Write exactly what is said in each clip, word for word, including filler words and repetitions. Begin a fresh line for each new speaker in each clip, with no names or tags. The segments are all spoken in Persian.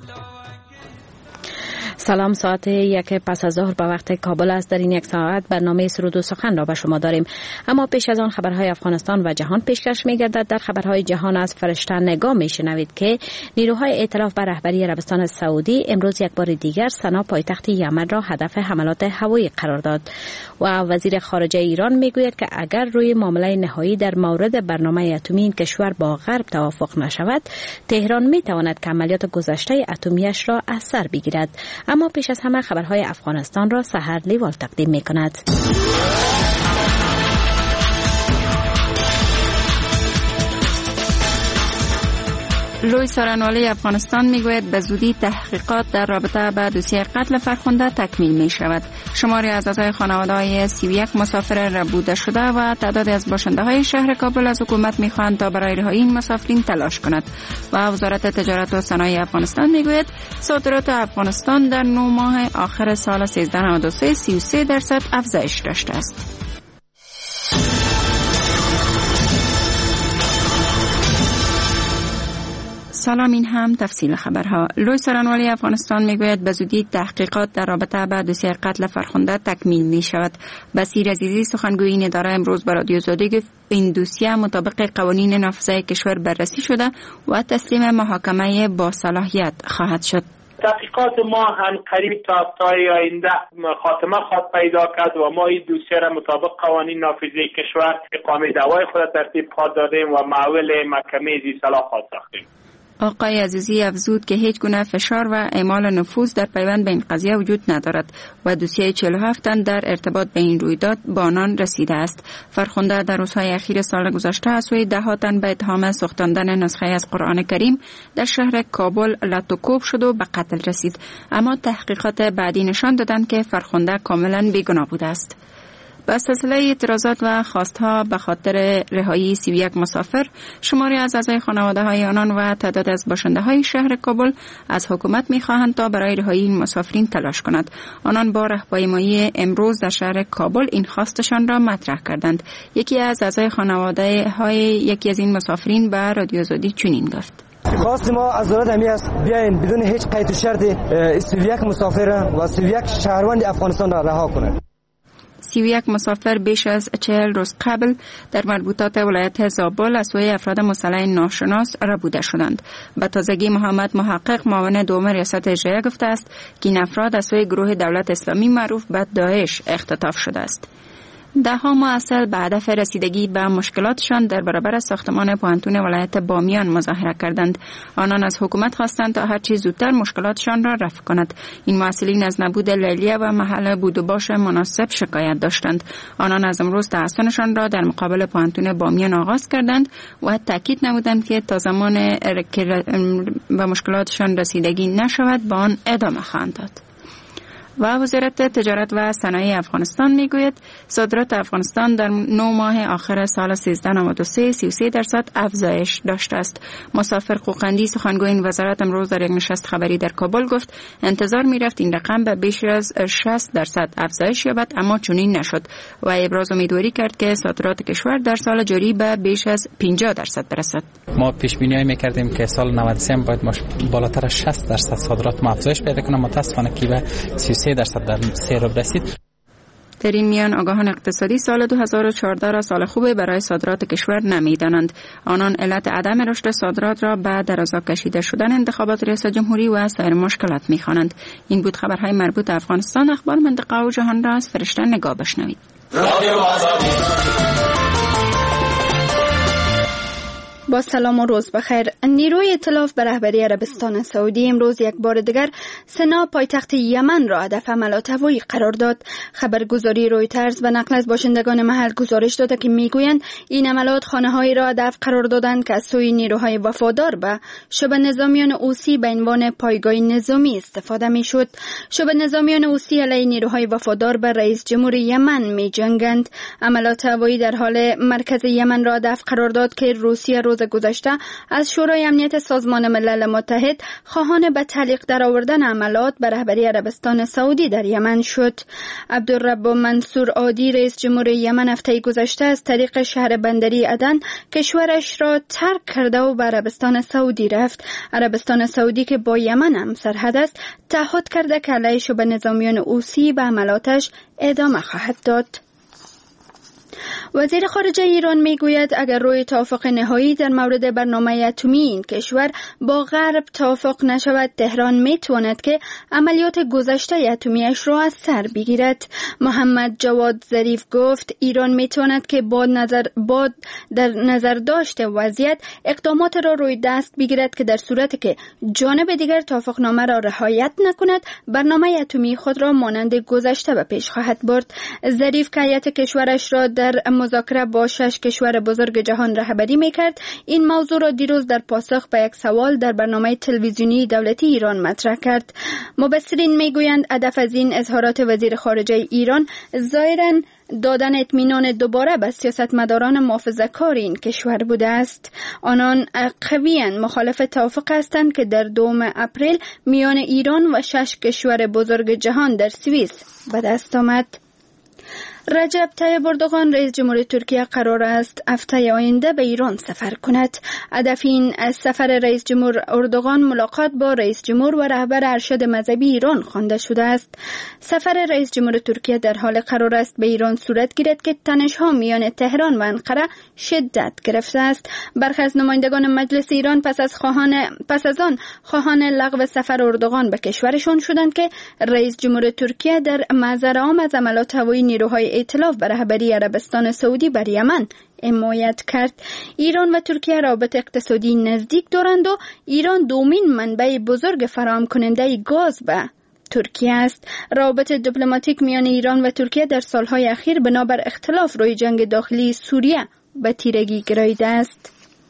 سلام، ساعت یک پس از ظهر به وقت کابل است. در این یک ساعت برنامه سرود و سخن را به شما داریم، اما پیش از آن خبرهای افغانستان و جهان پیشکش می گردد. در خبرهای جهان از فرشته نگاه می شنوید که نیروهای ائتلاف بر رهبری عربستان سعودی امروز یک بار دیگر سنا پایتخت یمن را هدف حملات هوایی قرار داد و وزیر خارجه ایران می گوید که اگر روی معامله نهایی در مورد برنامه اتمی این کشور با غرب توافق نشود، تهران می تواند که عملیات گذشته اتمیش را از سر بگیرد. اما پیش از همه خبرهای افغانستان را سحر لیوال تقدیم می کند.
لوی سارنوالی افغانستان میگوید به زودی تحقیقات در رابطه با دوسیه قتل فرخنده تکمیل می شود. شماری از اعضای خانواده های سی و یک مسافر ربوده شده و تعدادی از باشنده های شهر کابل از حکومت می خواهند تا برای رهایی این مسافرین تلاش کند. و وزارت تجارت و صنایع افغانستان میگوید صادرات افغانستان در نه ماه آخر سال سیزده نود و سه سی و سه درصد افزایش داشته است. سلام، این هم تفصیل خبرها. لوی سارنوالی افغانستان میگوید به زودی تحقیقات در رابطه با دوسیه قتل فرخنده تکمیل می شود. بصیر عزیزی سخنگوی این اداره امروز به رادیو زاده گفت این دوسیه مطابق قوانین نافذه کشور بررسی شده و تسلیم محاکمه با صلاحیت خواهد شد.
تحقیقات ما هم قریب تا هفته‌های آینده خاتمه خواهد پیدا کرد و ما این دوسیه را مطابق قوانین نافذه کشور اقامه دعوای خود ترتیب خواهد دادیم و محول محکمه ذی صلاح خواهد ساختیم.
آقای عزیزی افزود که هیچ گونه فشار و اعمال نفوذ در پیوند به این قضیه وجود ندارد و دوسیه چهل و هفت تن در ارتباط به این رویداد به آنان رسیده است. فرخنده در روزهای اخیر سال گذشته از سوی ده ها تن به اتهام سوختاندن نسخه از قرآن کریم در شهر کابل لطوکوب شد و به قتل رسید، اما تحقیقات بعدی نشان دادند که فرخنده کاملا بیگناه بوده است. با سلسله اعتراضات و خواستها به خاطر رهایی سی و یک مسافر، شماری از اعضای خانواده های آنان و تعداد از باشنده های شهر کابل از حکومت می خواهند تا برای رهایی این مسافرین تلاش کند. آنان با راهپیمایی امروز در شهر کابل این خواستشان را مطرح کردند. یکی از اعضای خانواده های یکی از این مسافرین به رادیو زادی چنین گفت:
خواست ما از دولت همی است بیاین بدون هیچ قید و شرط سی و یک مسافر و سی و یک شهروند افغانستان را رها کنند.
سی و یک مسافر بیش از چهل روز قبل در مربوطات ولایت زابل از سوی افراد مسلح ناشناس ربوده شدند. به تازگی محمد محقق معاون دوم ریاست اجرایی گفته است که این افراد از سوی گروه دولت اسلامی معروف به داعش اختطاف شده است. ده ها معسل به هدف رسیدگی به مشکلاتشان در برابر ساختمان پوهنتون ولایت بامیان مظاهره کردند. آنان از حکومت خواستند تا هر چه زودتر مشکلاتشان را رفع کند. این معسلین از نبود لیلیه و محل بود و باش مناسب شکایت داشتند. آنان از امروز تحصیلشان را در مقابل پوهنتون بامیان آغاز کردند و تاکید نمودند که تا زمان به مشکلاتشان رسیدگی نشود با آن ادامه خواهند داد. و وزارت تجارت و صنایع افغانستان میگوید صادرات افغانستان در نه ماه آخر سال سیزده نود و سه سی و سه درصد افزایش داشته است. مسافر قوقندی سخنگوی این وزارت امروز در یک نشست خبری در کابل گفت انتظار میرفت این رقم به بیش از شصت درصد افزایش یابد، اما چنین نشد و ابراز امیدواری کرد که صادرات کشور در سال جاری به بیش از پنجاه درصد برسد.
ما پیش بینی می‌کردیم که سال نود و سه باید بالاتر از شصت درصد صادرات ما افزایش پیدا کنه، متأسفانه که به سی و سه درصد در سه رو رسید.
در این میان آگاهان اقتصادی سال دو هزار و چهارده را سال خوبی برای صادرات کشور نمی‌دانند. آنان علت عدم رشد صادرات را به درازا کشیده شدن انتخابات ریاست جمهوری و سایر مشکلات می‌خوانند. این بود خبرهای مربوط به افغانستان. اخبار منطقه و جهان را از فرشته نگاه بشنوید.
با سلام و روز بخیر. نیروی ائتلاف به رهبری عربستان سعودی امروز یک بار دیگر سنا پایتخت یمن را هدف حملات هوایی قرار داد. خبرگزاری رویترز به نقل از باشندگان محل گزارش داده که میگویند این حملات خانه‌هایی را هدف قرار دادند که از سوی نیروهای وفادار به شبه نظامیان حوثی به عنوان پایگاه نظامی استفاده میشد. شبه نظامیان حوثی علیه نیروهای وفادار به رئیس جمهور یمن میجنگند. حملات هوایی در حال مرکز یمن را هدف قرار داد که روسیه روز گذشته از شورای امنیت سازمان ملل متحد خواهان به تعلیق درآوردن عملیات به رهبری عربستان سعودی در یمن شد. عبدالرب منصور عادی رئیس جمهور یمن هفته گذشته از طریق شهر بندری عدن کشورش را ترک کرده و به عربستان سعودی رفت. عربستان سعودی که با یمن هم سرحد است تعهد کرده که علیه به نظامیان حوثی به عملاتش ادامه خواهد داد. وزیر خارجه ایران میگوید اگر روی توافق نهایی در مورد برنامه اتمی این کشور با غرب توافق نشود، تهران میتواند که عملیات گذشته اتمیش را از سر بگیرد. محمد جواد ظریف گفت ایران میتواند که با نظر با در نظر داشته وضعیت اقدامات را روی دست بگیرد که در صورتی که جانب دیگر توافقنامه را رعایت نکند، برنامه اتمی خود را مانند گذشته به پیش خواهد برد. ظریف که هیئت کشورش را در مذاکره با شش کشور بزرگ جهان رهبری میکرد، این موضوع را دیروز در پاسخ به یک سوال در برنامه تلویزیونی دولتی ایران مطرح کرد. مبصرین میگویند هدف از این اظهارات وزیر خارجه ایران ظاهراً دادن اطمینان دوباره به سیاستمداران محافظه‌کار این کشور بوده است. آنان قویاً مخالف توافق هستند که در دوم اپریل میان ایران و شش کشور بزرگ جهان در سوئیس به دست آمد. رجب طیب اردوغان رئیس جمهور ترکیه قرار است هفته آینده به ایران سفر کند. هدف این سفر رئیس جمهور اردوغان ملاقات با رئیس جمهور و رهبر ارشد مذهبی ایران خوانده شده است. سفر رئیس جمهور ترکیه در حال قرار است به ایران صورت گیرد که تنش‌ها میان تهران و انقره شدت گرفته است. برخی از نمایندگان مجلس ایران پس از خواهان پس از آن خواهان لغو سفر اردوغان به کشورشان شدند که رئیس جمهور ترکیه در محضر عام از عملیات هوایی نیروهای ائتلاف به رهبری عربستان سعودی بر یمن حمایت کرد. ایران و ترکیه رابطه اقتصادی نزدیک دارند و ایران دومین منبع بزرگ فراهم کننده گاز به ترکیه است. رابطه دیپلماتیک میان ایران و ترکیه در سالهای اخیر بنابر اختلاف روی جنگ داخلی سوریه به تیرگی گراییده است.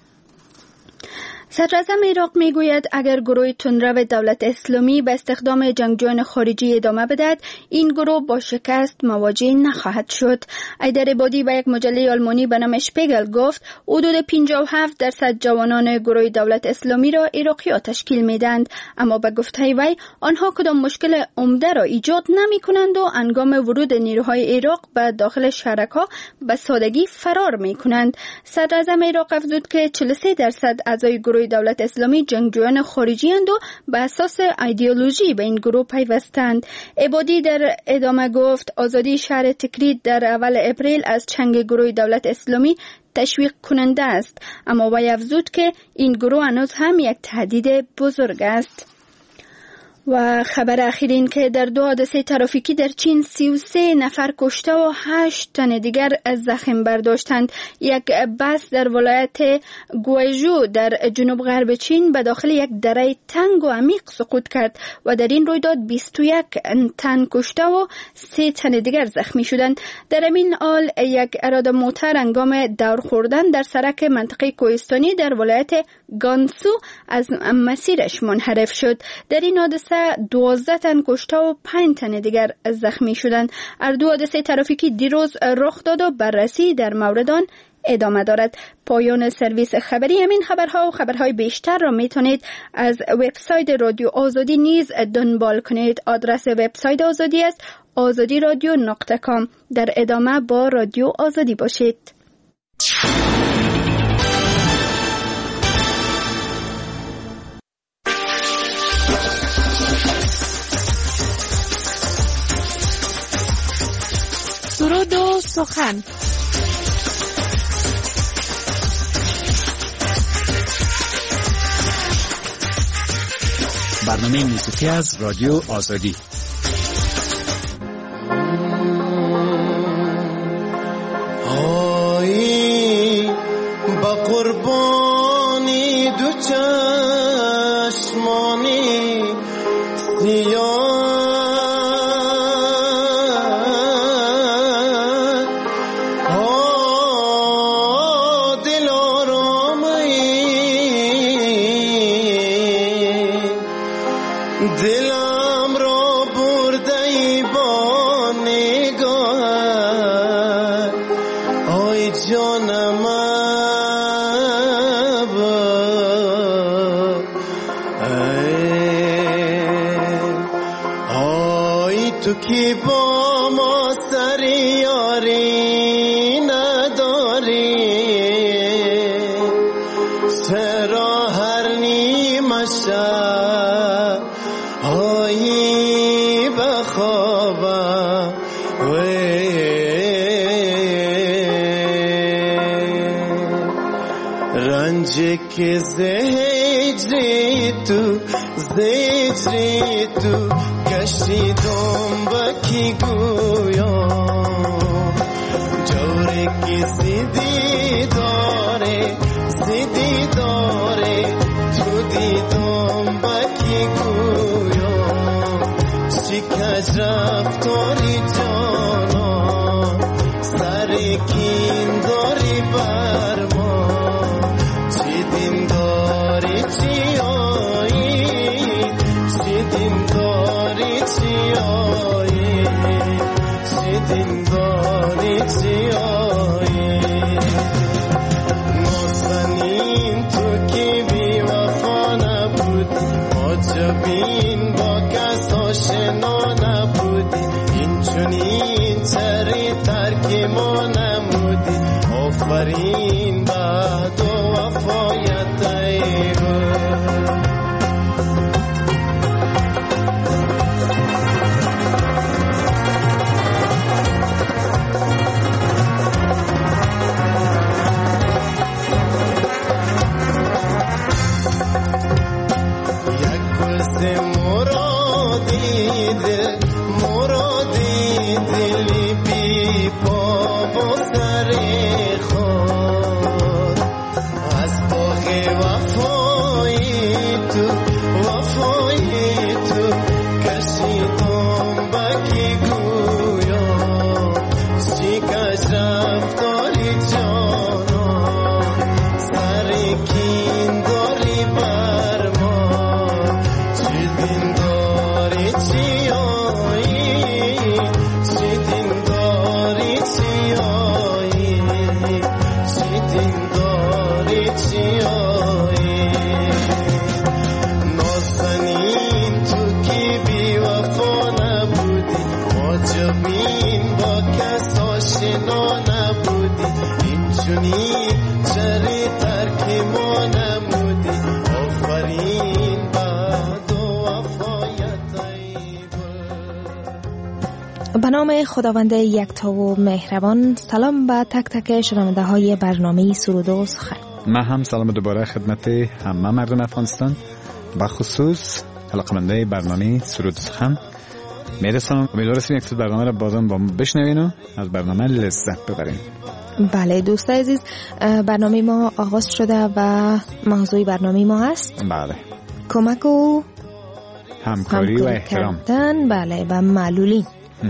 صدراعظم عراق میگوید اگر گروه تندرو دولت اسلامی به استخدام جنگجویان خارجی ادامه بدهد، این گروه با شکست مواجه نخواهد شد. ایدر عبادی به یک مجله آلمانی به نام شپیگل گفت حدود پنجاه و هفت درصد جوانان گروه دولت اسلامی را عراقی‌ها تشکیل میدند، اما به گفته وی آنها کدام مشکل عمده را ایجاد نمی کنند و هنگام ورود نیروهای عراق به داخل شهرک‌ها به سادگی فرار می کنند. صدراعظم عراق افزود که چهل و سه درصد اعضای گروه دولت اسلامی جنگجویان خارجی اند و به اساس ایدئولوژی به این گروه پیوستند. عبادی در ادامه گفت آزادی شهر تکرید در اول اپریل از چنگ گروه دولت اسلامی تشویق کننده است، اما وی افزود که این گروه هنوز هم یک تهدید بزرگ است. و خبر اخیر این که در دو حادثه ترافیکی در چین سی و سه نفر کشته و هشت تن دیگر از زخم برداشتند. یک بس در ولایت گویژو در جنوب غرب چین به داخل یک دره تنگ و عمیق سقوط کرد و در این رویداد بیست و یک تن کشته و سه تن دیگر زخمی شدند. در این حال یک اراده موتر هنگام دور خوردن در سرک منطقه کوهستانی در ولایت گانسو از مسیرش منحرف شد. در این حادثه دوازده تن کشته و پنج تن دیگر زخمی شدند. هر دو حادثه ترافیکی دیروز رخ داد و بررسی در مورد آن ادامه دارد. پایان سرویس خبری. همین خبرها و خبرهای بیشتر را میتونید از وبسایت رادیو آزادی نیز دنبال کنید. آدرس وبسایت آزادی است آزادی رادیو نقطه کام. در ادامه با رادیو آزادی باشید.
سرود و سخن.
برنامه موسیقی از رادیو آزادی.
آی با قربانی دو چشمانی سیاه
دلم را برده ای با نگاه آی جان من
که با ما سر یاری نداری، چرا هر نیمه شب آیی بخوابم رنج که زهجری تو زهجری تو کشیدم با کی گویم، جوری که زیدی داره زیدی داره تو دیدم با کی گویم، شکج رفتاری جانا سر کین داری بر ما، چی دین داری چی آیی، چی دین داری چی آیی، چی دین داری چی آیی. نازنین تو که بی وفا نبودی، عجبین با کس آشنا نبودی، این چونین چری ترک ما نمودی، آفرین بعد و وفایت ای گل.
به نام خداوند یکتا و مهربان. سلام به تک تک شنونده های برنامه سرود و سخن.
من هم سلام دوباره خدمت همه مردم افغانستان، به خصوص علاقه‌مندای برنامه سرود و سخن میرسم. امیدوارم یک برنامه را بازم با ما بشنوین و از برنامه لذت ببرین.
بله دوستان عزیز، برنامه ما آغاز شده و موضوع برنامه ما هست
بله
کمک و
همکاری و احترام.
بله و معلولین.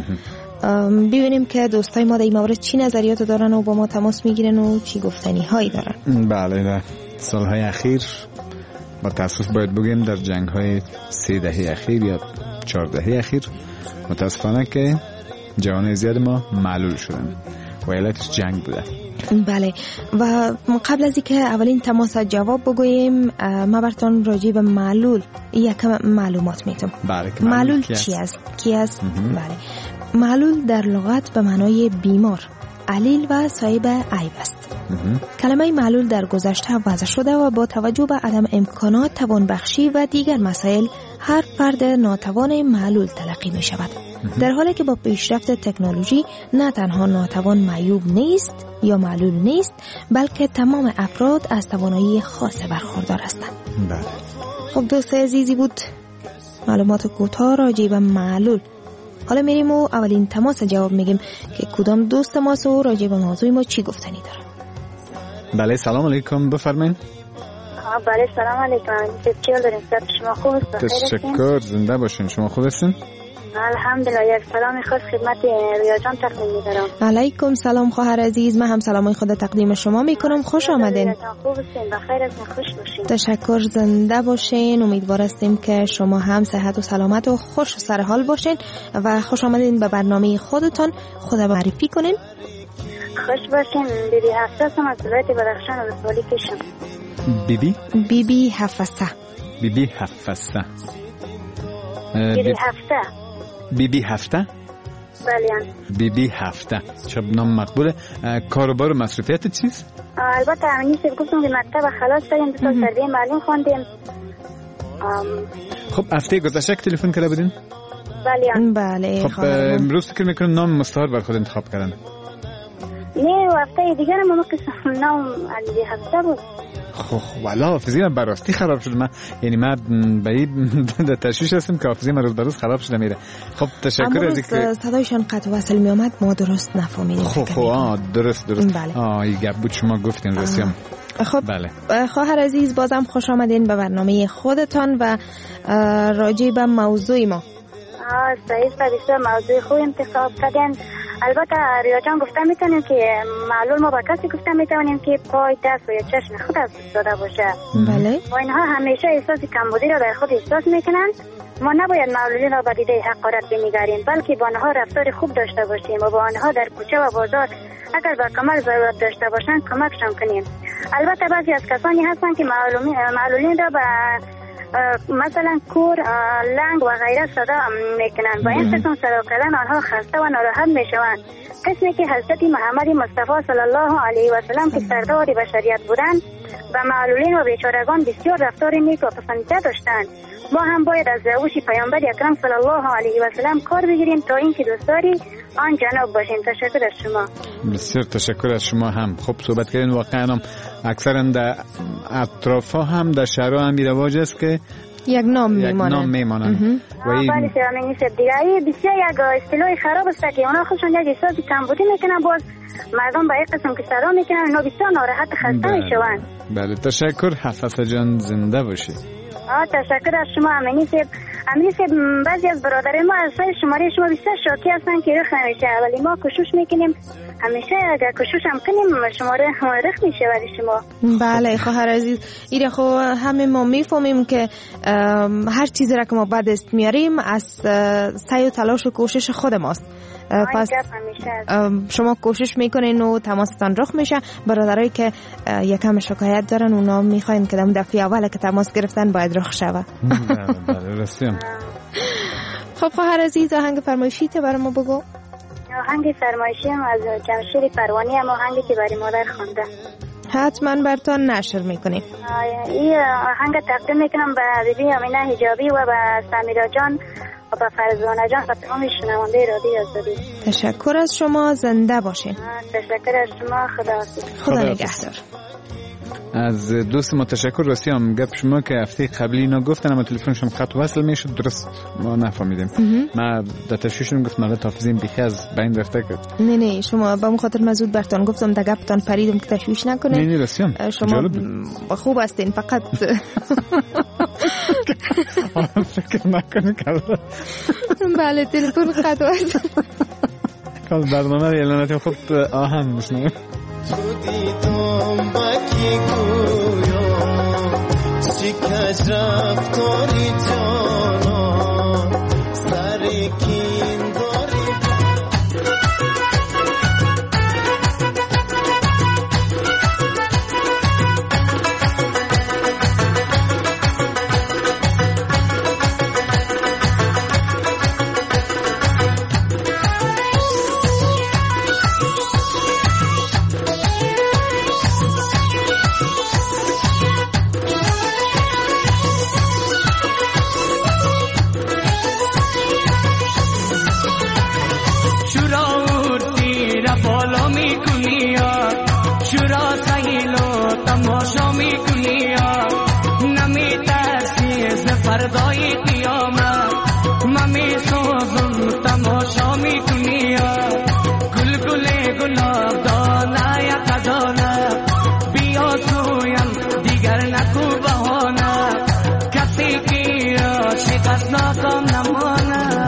ببینیم که دوستای ما در این مورد چی نظریات دارن و با ما تماس میگیرن و چی گفتنی هایی دارن.
بله در سالهای اخیر با تاسف باید بگیم در جنگ های سه دهه اخیر یا چهار دهه اخیر متاسفانه که جوانای زیاد ما معلول شدن و علتش جنگ بوده.
بله و قبل از اینکه اولین تماس جواب بگوییم ما براتون راجع به معلول یکم معلومات میتونم.
بله
معلول چی است؟ کی است؟ بله معلول در لغت به معنای بیمار، علیل و صاحب عیب است. کلمه معلول در گذشته وضع شده و با توجه به عدم امکانات توانبخشی و دیگر مسائل هر فرد ناتوان معلول تلقی می شود. در حالی که با پیشرفت تکنولوژی نه تنها ناتوان معیوب نیست یا معلول نیست، بلکه تمام افراد از توانایی خاص برخوردار هستند.
بله.
خب دوست عزیزی بود معلومات کوتاه راجع به معلول. حالا میریم و اولین تماس جواب میگیم که کدام دوست ما سو راجع به موضوع ما چی گفتنی داره.
بله سلام علیکم بفرمایید.
بله سلام علیکم. چطور دارین؟ صحت شما خوب است؟
تشکر، زنده باشین. شما خوب هستین؟
الحمدلله. یک سلام خاص خدمت ریا جان تقدیم می‌کنم.
علیکم سلام خواهر عزیز، من هم سلامای خود تقدیم شما میکنم. خوش آمدین.
خوب هستین؟ بخیر هستین؟ خوش باشین.
تشکر، زنده باشین. امیدوار هستیم که شما هم صحت و سلامت و خوش سر حال باشین و خوش آمدین به برنامه خودتون. خدا معرفی کنین.
خوش باشین. بیبی هفته هستم از ولایت بدخشان و سوالی کشم.
بیبی؟
بیبی هفته.
بیبی هفته.
بیبی هفته.
بیبی هفته؟
بله.
بی بی هفته. چه نام مقبوله. کاروبار و مصروفیت چیست؟
البته همینی که گفتم که مکتب خلاص کردیم، دو سال تربیه معلم خواندیم.
خب هفته گذشته تلفن کرده بودین؟
بله.
بله.
خب امروز فکر میکنم نام مستعار بر خود انتخاب کردن.
نه هفته دیگر ما مقصد نام علی هفته بود.
خب والا حافظی من براستی خراب شد. من یعنی من به این تشویش هستم که حافظی من روز به روز خراب شده میره. خب تشکر از اینکه
صدایشان قطع وصل می آمد، ما درست نفهمیدیم.
خب خب آه درست درست.
بله.
آه این گپ بود شما گفتین رسیم.
خب
بله.
خواهر عزیز بازم خوش آمدین به برنامه خودتان و راجع به موضوع ما.
آه صحیح بسیار موضوع خوب انتخاب کردین. البته ریا جان گفته میتونیم که معلول ما با کسی گفته میتونیم که پای دست و یا چشم خود از داده باشه.
بله.
و اینها همیشه احساس کمبودی را در خود احساس میکنن. ما نباید معلولین را به دیده حقارت بنگریم، بلکه با آنها رفتار خوب داشته باشیم و با آنها در کوچه و بازار اگر به کمک ضرورت داشته باشند کمکشان کنیم. البته بعضی از کسانی هستند که معلولین را به مثلا کور، لنگ و غیره صدا میکنند. با این قسم صدا کردن آنها خسته و ناراحت میشوند. قسمی که حضرت محمد مصطفی صلی الله علیه و سلم که سردار بشریت بودند و معلولین و بیچارگان بسیار رفتار نیک و پسندیده داشتند. ما هم باید از روش پیامبر اکرم صلی الله علیه و سلم کار بگیریم تا اینکه دوستداری آن جناب باشیم. تشکر از شما.
بسیار تشکر از شما هم. خب صحبت کردین. واقعا هم اکثرا در اطراف هم در شهرها هم رواج است که
یک نام میمانند.
یک نام میمانند.
و این بله سیامینی سب دیگه ای بسیار یک اصطلاح خراب است که اونا خودشون یک احساس کمبودی میکنن، باز مردم به یک قسم که صدا میکنن اونا بسیار ناراحت خسته میشوند.
بله تشکر. حفظه جان زنده باشید.
آه تشکر از شما امینی سب. امینی سب بعضی از برادر ما از سای شماره شما بسیار شاکی هستن که رخ نمیشه، ولی ما کوشش میکنیم همیشه اگر کوشش هم کنیم شماره رخ میشه. ولی شما
بله خواهر عزیز ایره خو همه ما میفهمیم که هر چیزی را که ما بعد است میاریم از سعی و تلاش و کوشش خود ماست. پس شما کوشش میکنین و تماستان رخ میشه. برادرایی که یکم شکایت دارن اونا میخواین که در دفعه اول که تماس گرفتن باید رخ شوه.
بله بله رسیم.
خب خواهر عزیز آهنگ فرمایشی ته برای ما بگو.
آهنگ فرمایشی هم از جمشید پروانی هم آهنگی که برای مادر خوانده.
حتما براتون نشر میکنیم.
این آهنگ تقدیم میکنم به بیبی امینه حجابی و به سمیرا جان و به فرزانه جان و تمام شنونده رادیو آزادی.
تشکر از شما. زنده باشین.
تشکر از شما. خداحافظ.
خدا نگهدار.
از دوست ما تشکر. راستی هم گپ شما که هفته قبلی اینا گفتن اما تلفنشون خط وصل میشد درست ما نفهمیدیم. ما در تشویشون گفتم البته حافظیم بیخی از بین رفته کرد.
نه نه شما با خاطر مزود برتون گفتم در گپتان پریدم که تشویش نکنه.
نه نه راستی هم
شما خوب هستین فقط
فکر نکنه که
بله تلفن خط وصل.
کل برنامه اعلاناتی خود آهنگ میشنم.
تو دیدم بکی گویا شکش رفتاری جانا سر کین داری
فردای قیامت ممی سوزن تماشا میکنیا گل گل گلاب دانه یا خزانه بیا سویم دیگر نکو بهانه کسی که عاشق است ناکام نمانه.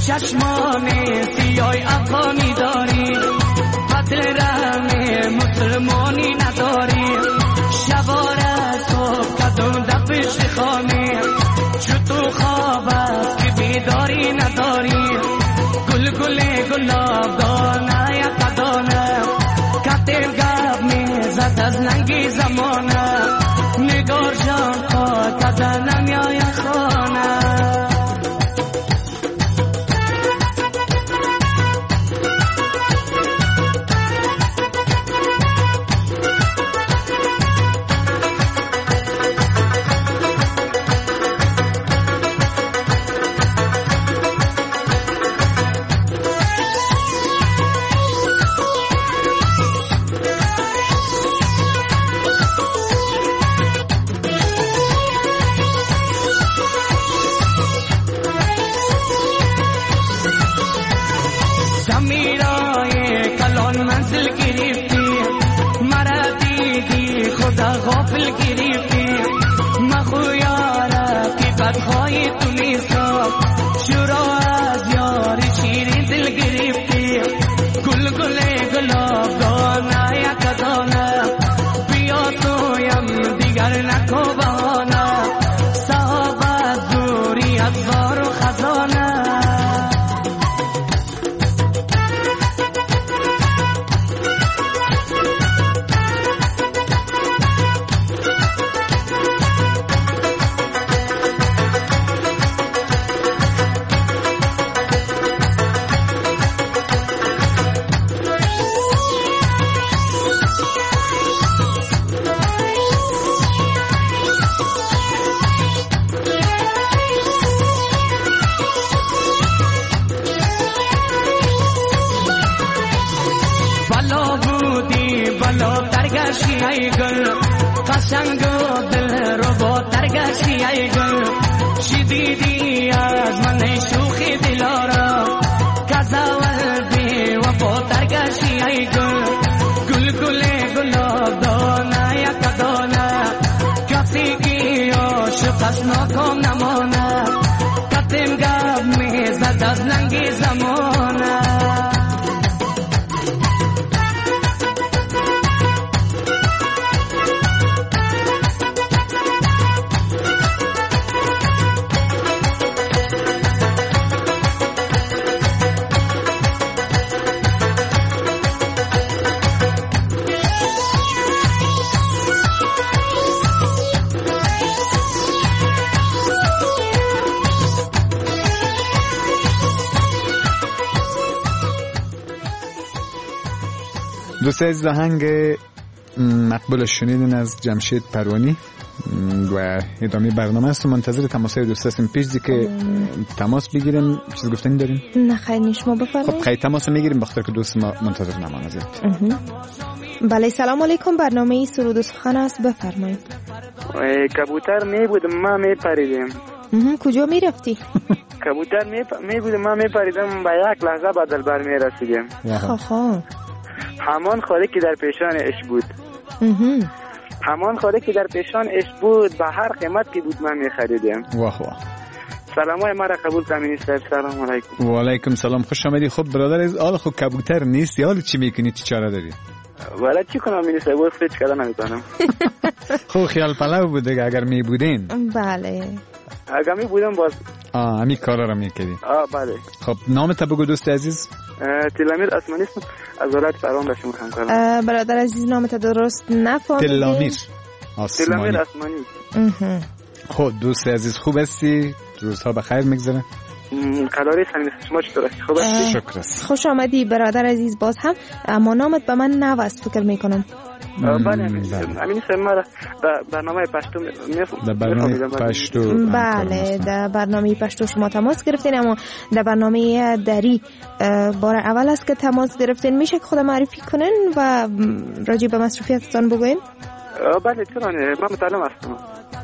چشمان سیای افغانی داری بدل رحم مسلمانی نداری شباره صبح قدم در پشت خانه چو تو خواب است که بیداری نداری گل گل گلاب دانه یک دانه کتر گب میزد از ننگی زمانه نگار جان خاک از نمیای خانه غافل گرفتی مخویاره که بدخواهی تو نیستا شورا از یار شیری دل گرفتی گل گل گلاب دانه یک دانه بیا تویم دیگر نکو بهانه صحاب از دوری از زار و خزانه ای گل قشنگ و دل رو با ترگشی ای گل چی دیدی از من شوخی دلارا کزاول بی و با ترگشی ای گل گل گل گلاب دانه یک دانه کسی که عاشق از ناکام نمانه کتم گب میزد از ننگی زمانه
دوسته از آهنگ مقبول شنیدن از جمشید پروانی و ادامه برنامه است. منتظر تماسای دوست هستیم. پیشی که تماس بگیریم چیز گفتنی داریم؟
نه خیلی نیش ما بفرمایید.
خب خیلی تماس میگیریم بخاطر که دوست ما منتظر نمانه زیاد.
بله سلام علیکم، برنامه سرود و سخن است، بفرمایید.
کبوتر می بود ما می پریدیم.
کجا می رفتی؟
کبوتر می می بود ما می پریدیم با یک لحظه بدل بر می رسیدیم.
خب
همان خاله که در پیشان اش بود. همان خاله که در پیشان اش بود به هر قیمت که بود من می خریدیم.
واه واه.
سلامای مرا قبول کنید. سلام علیکم.
و علیکم سلام، خوش آمدی. خب برادر از آل خب کبوتر نیستی، حالا چی میکنی؟ چی چاره داری؟
والا چی کنم مینیسته بود فیچ کردن نمیتونم.
خب خیال پلو بود دیگه اگر می بودین.
بله
اگر می بودم باز
آه همی کارا رو میکردی.
آه بله.
خب نامت بگو دوست عزیز.
تلامیر اسمانی است از ولایت فرمان به شما همکارم.
برادر عزیز نامت درست نفهمیدم.
تلامیر اسمانی.
تلامیر اسمانی.
خب دوست عزیز خوب هستی؟ روزها بخیر میگذره؟
قراری سنید شما چطور هستی؟ خوب هستی؟
شکر است.
خوش آمدی برادر عزیز باز هم، اما نامت به من نو است فکر میکنم.
بله امین سمر برنامه پشتو
در برنامه پشتو
بله در برنامه پشتو شما تماس گرفتین، اما در برنامه دری بار اول است که تماس گرفتین. میشه که خود معرفی کنین و راجع به مصروفیتتان بگوین؟
بله چرا نه، من متعلم هستم.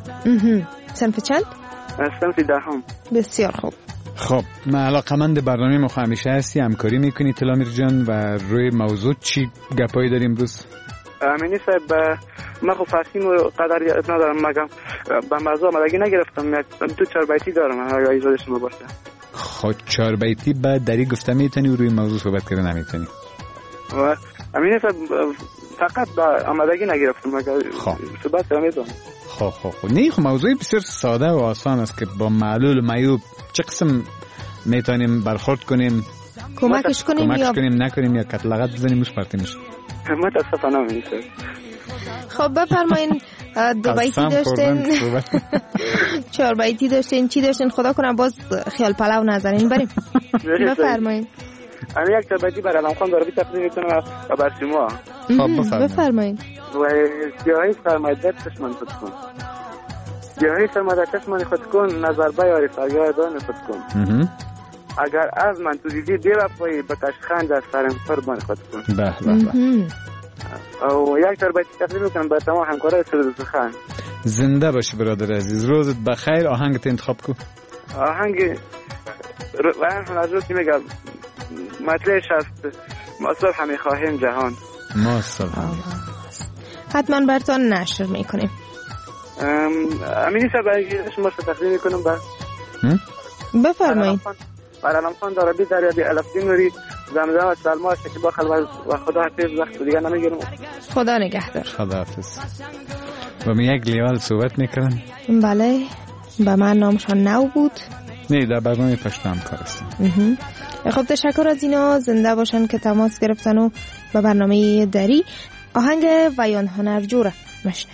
صنف چند؟
صنف دهم.
بسیار خوب.
خب من علاقمند برنامه ما همیشه هستی، همکاری میکنی تلامیر جان و روی موضوع چی گپایی داریم امروز؟
امینی صاحب من خب فارسی قدر یاد ندارم، مگم به موضوع آمدگی نگرفتم. دو چهار بیتی دارم اگه اجازه شما باشه.
خود چهار بیتی بعد دری گفته میتونی و روی موضوع صحبت کردن نمیتونی.
و امین صاحب فقط با آمادگی نگرفتم مگر صحبت میتونم.
خب خب خب نه خب موضوع بسیار ساده و آسان است که با معلول و معیوب چه قسم میتونیم برخورد کنیم،
کمکش کنیم
کمکش
یا
کنیم نکنیم یا کت لغت بزنیم اوش پارتی میشه.
متاسفانه امین صاحب.
خب بفرمایین دو بیتی داشتین چهار بیتی داشتین چی داشتین خدا کنم باز خیال پلو نزنین بریم. بفرمایین.
انا یک بیتی برای علم خان داره تقدیم میکنم و بر شما.
خب
بفرمایین.
و سیاهی سرمایدت چشمان خود کن، سیاهی سرمایدت چشمان خود کن، نظر بیاری فریادان خود کن. اگر از من تو دیدی دیو پایی بکش خند از سرم قربان خود کن.
به به به.
و یک تر بیتی تقدیم میکنم به تمام همکارای سرود سخن.
زنده باشی برادر عزیز، روزت بخیر. آهنگت انتخاب کو.
آهنگ و از روزی میگم مطلعش هست ما صلح همی خواهیم جهان.
ما صلح
حتما براتون نشر میکنیم.
امینی صاحب اگه شما رو تقدیم میکنم با
بفرمایید.
برای علم خان داربی دریابی الفتی نوری زمزم و سلما شکیبا خلوت و خدا حفظ وقت دیگه نمیگیرم.
خدا نگهدار.
خدا حافظ. و من یک لیوال صحبت میکنم.
بله به من نامشان نو بود.
نه در برنامه پشت همکار هستم.
خب تشکر از اینا، زنده باشن که تماس گرفتن و به برنامه دری آهنگ ویان هنرجوره مشنه.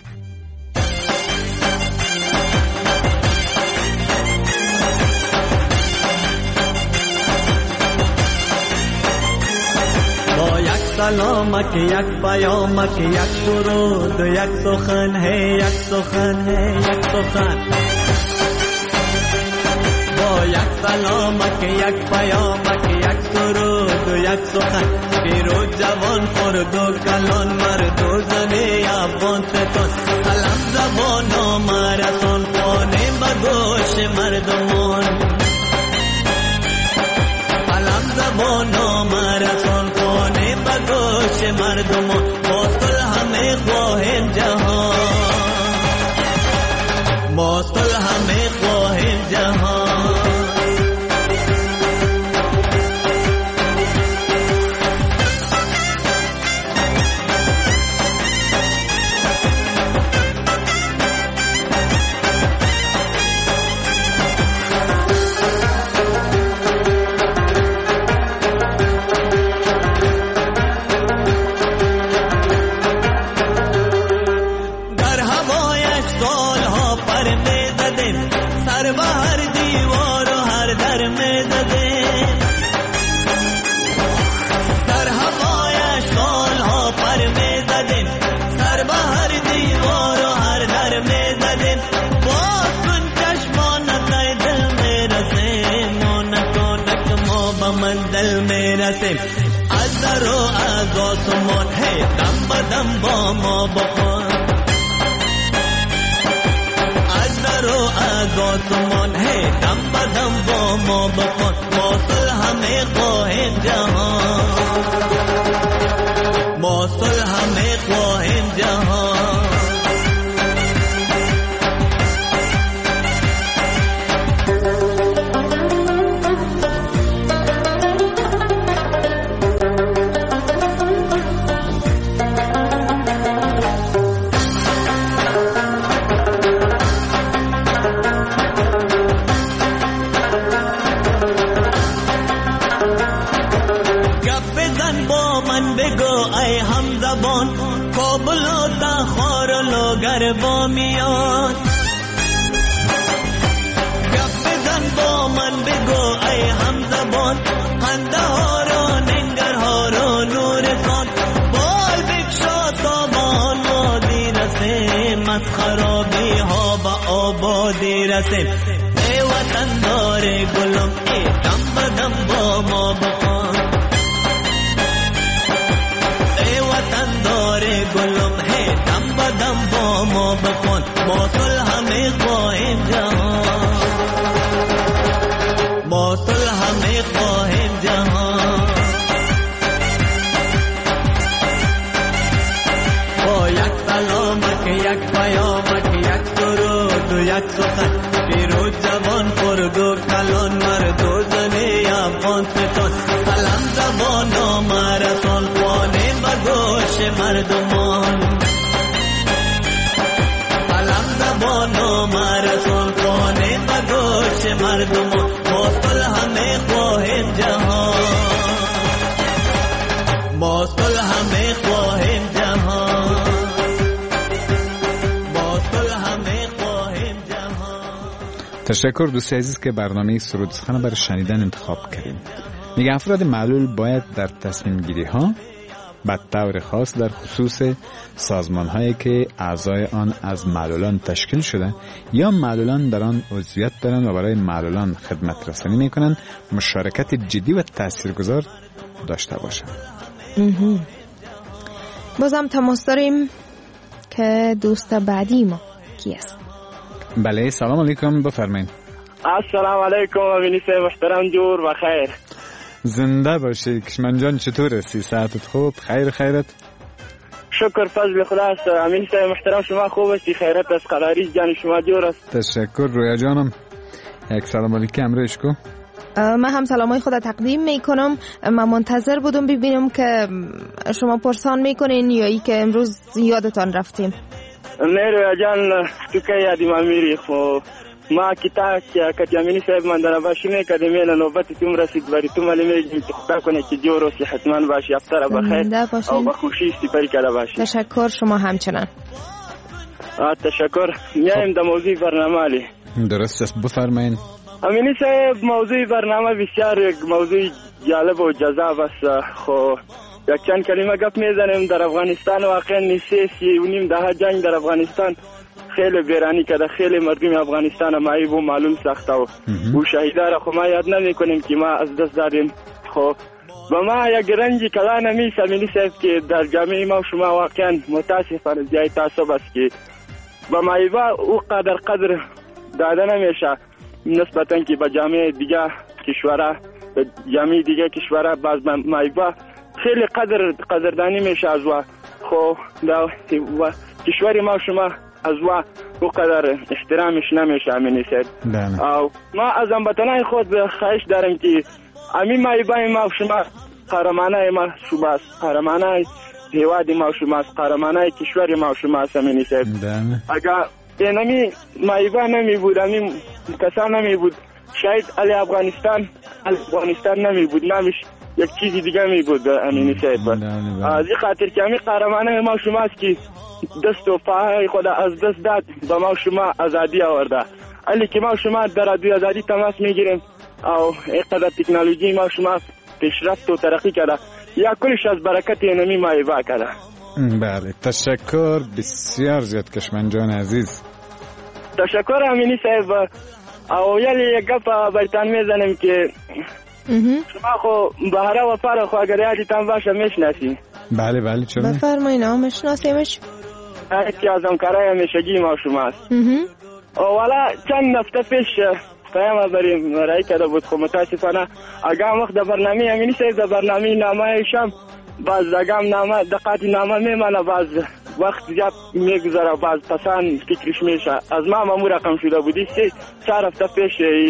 با یک سلامک یک پیامک یک درود یک سخن ہے یک سخن ہے یک سخن، با یک سلامک یک پیامک یک درود یک سخن، پیرو جوان خرد و کلان مرد و زن افغان ستان، سلام زبان و مرسان خانه بگوش مردمان، سلام زبان و مرسان خانه بگوش مردمان، ما صلح همه خواهیم جهان، ما صلح همه خواهیم جهان. منزل میں رسے از در و از آسمان ہے دم بدم با ما بخوان، از در و از آسمان ہے دم بدم با ما بخوان، موصل ہمیں خواہیم جہان، موصل ہمیں خواہیم جہان. گربا میان گپ بزن با من بگو ای هم زبان، خنده ها را ننگر ها را نورسان، بال بکشا تابان وادی رسیم، از خرابی ها با آبادی رسیم، ای وطن دار گلم ای دم بدم با ما بخوان، ای وطن دار گلم ای دم بدم با ما بخوان، موصل ہمیں خواہیم جہان، موصل ہمیں خواہیم جہان. با یک سلامک یک پیامک یک درود و یک سخن، پیرو جوان خرد و کلان مرد و زن خوان ستان قلم زبان و ماراتون خوانه بگوش مردمان قلم زبان و ماراتون خوانه بگوش مردمان ما صلح همه خواهیم جهان ما صلح همه خواهیم جهان ما صلح همه خواهیم جهان.
تشکر دوستی عزیز که برنامه سرود سخن برای شنیدن انتخاب کردیم. میگه افراد معلول باید در تصمیم گیری ها به طور خاص در خصوص سازمان هایی که اعضای آن از معلولان تشکیل شده یا معلولان در آن عضویت دارند و برای معلولان خدمت رسانی میکنند مشارکت جدی و تاثیرگذار داشته باشند.
بازم تماس داریم که دوست بعدی ما کی است؟
بله سلام علیکم بفرمایید.
السلام علیکم امینی صاحب محترم جور و خیر.
زنده باشی کشمن جان، چطور هستی؟ صحتت خوب؟ خیر خیرت؟
شکر فضل خدا است امینی صاحب محترم، شما خوب هستی؟ خیرت است؟ قلاری جان شما جور است؟
تشکر رویا جانم. یک سلام علیکم ریش کو.
من هم سلامای خود تقدیم میکنم. من منتظر بودم ببینم که شما پرسان میکنین یا ای که امروز یادتان رفتیم.
نه رویا جان تو که یادی ما میری خو ما کتا که امینی صاحب من در باشی میکردیم اینا نوبت توم رسید بری تو مالی میگیم که خدا کنه که جور و صحتمند باشی افطار بخیر او بخوشی سپری کرده باشی.
تشکر شما همچنان.
تشکر. میایم در موضوع برنامه علی.
درست است بفرمایید.
امینی صاحب موضوع برنامه بسیار یک موضوع جالب و جذاب است. خو یک چند کلمه گپ میزنیم. در افغانستان واقعا نیسه سی و نیم ده جنگ در افغانستان خیلی بیرانی کرده، خیلی مردم افغانستان معیب و معلوم ساخته و او شهیدا را خو ما یاد نمی کنیم که ما از دست دادیم. خب با ما یک رنجی کلان میشه امینی صاحب که در جامعه ما و شما واقعا متاسفانه جای تعصب است که با معیبا او قدر قدر داده نمیشه نسبتا که با جامعه دیگه کشورها به جامعه دیگه کشورها باز معیبا خیلی قدر قدردانی میشه از و خب در کشور ما و شما از و او قدر احترامش نمیشه امینی صاحب. او ما از هموطنان خود خواهش دارم که امی معیبای ما و شما قهرمانای ما شماست، قهرمانای هیواد ما و شماست، قهرمانای کشور ما و شماست امینی صاحب. اگر اینمی معیبا نمی بود، امی کسان نمی بود، شاید علی افغانستان علی افغانستان نمی بود، نمیش یک چیزی دیگه می بود امینی صاحب. از این خاطر که امی قهرمانای ما و شماست که دست و پاهای خود از دست داد با ما و شما آزادی آورده. علی که ما و شما در ادوی آزادی تماس میگیریم او اینقدر تکنولوژی ما و شما پیشرفت و ترقی کرده یا کلش از برکت اینمی معیبا کرده.
بله تشکر بسیار زیاد کشمن جان عزیز.
تشکر امینی صاحب. او یلی یک گپ برتان میزنیم که شما خو بهره و فاره خو اگر یادتان باشه میشناسی.
بله بله چرا نه؟
بفرمایید نام شناسیمش.
یکی از همکارای همیشگی ما شماست. والا چند هفته پیش پیام بریم رای کرده بود خو متاسفانه اگام وقت در برنامه امینی صاحب در برنامه نامه شم باز اگام نامه دقات نامه میمانه باز وقت زیاد میگذاره باز پسان فکرش میشه از ما مامور رقم شده بودی سی چهار هفته پیش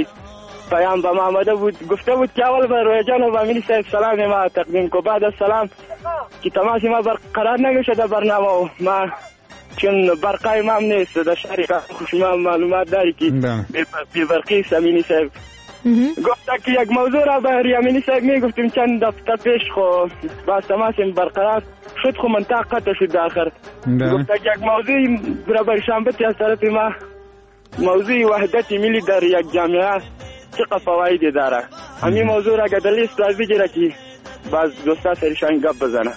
پیام با ما آمده بود گفته بود که اول بر روی جان و امینی صاحب سلام ما تقدیم کو بعد از سلام که تماس ما برقرار نمیشه در برنامه و ما چون برقای ما هم نیست در شهر شما معلومات داری که بی برقی است امینی صاحب. گفته که یک موضوع را به امینی صاحب میگفتیم چند هفته پیش خو باز تماس برقرار شد خو منطقه قطع شد در آخر. گفته که یک موضوع را به شنبه از طرف ما موضوع وحدت ملی در یک جامعه چه فوایدی داره. همین موضوع را اگر در لیست باز بگیره که باز دوستا سرشان گپ بزنه.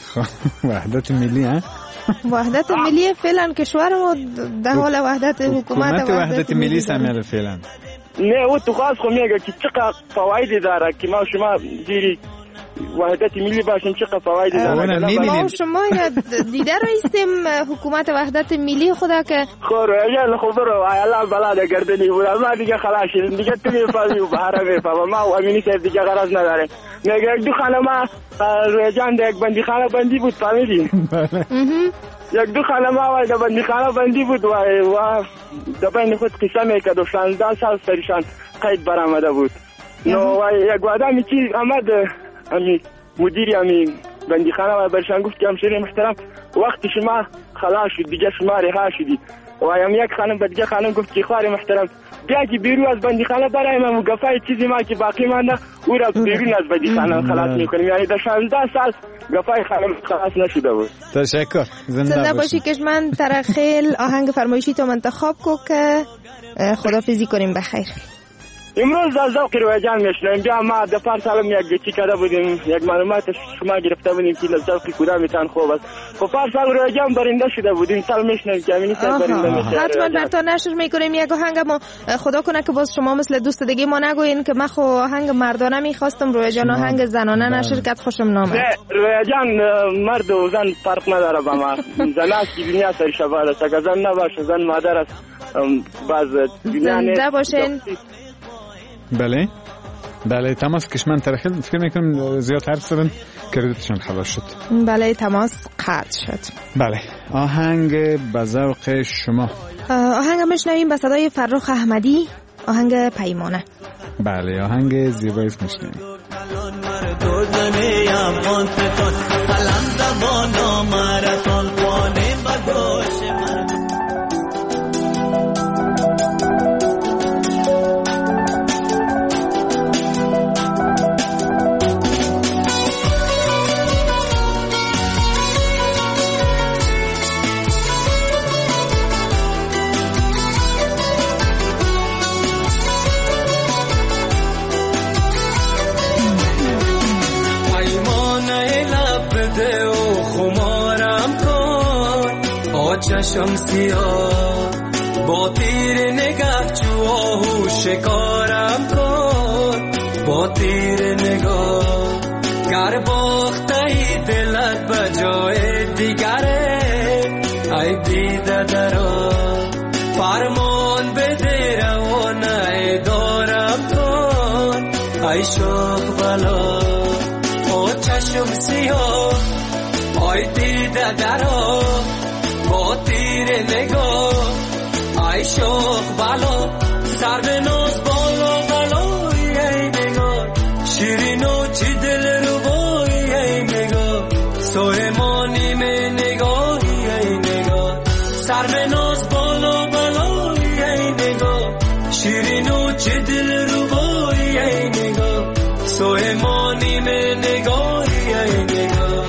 وحدت ملی ها؟
وحدت ملی فعلا کشور ما در حال وحدت حکومت
وحدت ملی سمیل فعلا
نه او تو خاص خو میگه که چقدر فوایدی داره که ما شما دیری وحدت ملی باشیم چقدر فوایدی داره.
ما شما دیده رئیسیم حکومت وحدت ملی خدا که
خور یا خبر الله بلا گردنی بود ما دیگه خلاص شدیم دیگه تو میفهمی و بهره میفهمم ما و امینی صاحب دیگه غرض نداره. میگه یک دو خانه ما روی جان یک بندی خانه بندی بود فهمیدی یک دو خانه ما و در بندی خانه بندی بود و و در بین خود قسم میکرد و شانزده سال سرشان قید برآمده بود نو یک وعده می چی آمد امی مدیر امی بندیخانه و برشان گفت که همشیره محترم وقت شما خلاص شد دیگه شما رها شدی و هم یک خانم به دیگه خانم گفت که خواهر محترم بیا که بیرون از بندیخانه برایم و گفای چیزی ما که باقی مانده او را بیرون از بندیخانه خلاص میکنیم. یعنی در شانزده سال گفای خانم خلاص نشده بود.
تشکر.
زنده باشی کشمن. ترخیل آهنگ فرمایشی تو منتخب کو که خدافظی کنیم بخیر.
امروز از ذوق رویا جان میشنیم. بیا ما در پار سالم یک چی کرده بودیم، یک معلومات شما گرفته بودیم که ذوق کدامتان خوب است. خب پار سال رویا جان برنده شده بودیم، سال میشنیم که امینی سال برنده میشه.
حتما برتا نشر میکنیم یک آهنگ، ما خدا کنه که باز شما مثل دوست دیگه ما نگوین که من خو آهنگ مردانه میخواستم، رویا جان آهنگ زنانه نشر کرد، خوشم نامد.
نه رویا جان مرد و زن فرق نداره با ما. زن است که دنیا سر شبال است، اگر زن نباشه زن مادر است. باز دنیا
زنده باشین.
بله بله تماس کشمن ترخیل فکر میکنم زیاد حرف زدن کردیتشان خلاص شد.
بله تماس قطع شد.
بله آهنگ به ذوق شما.
آهنگ میشنویم به صدای فرخ احمدی، آهنگ پیمانه.
بله آهنگ زیبایی است میشنویم.
چشم سیاه با تیر نگاه چو آهو شکارم کن، با تیر نگاه گر باخته دلت به جای دیگره، ای دیده درا فرمان بده روانه دارم کن، ای شوق بلا با چشم سیاه، ای دیده درا با تیر نگاه، ای شوق بالا سر به ناز بالا بلای، ای نگاه شیرین و چی دل رو بای، ای نگاه سویمانی می نگاهی، ای نگاه سر به ناز بالا بلای، ای نگاه شیرین و چی دل رو بای، ای نگاه سویمانی می نگاهی، ای نگاه.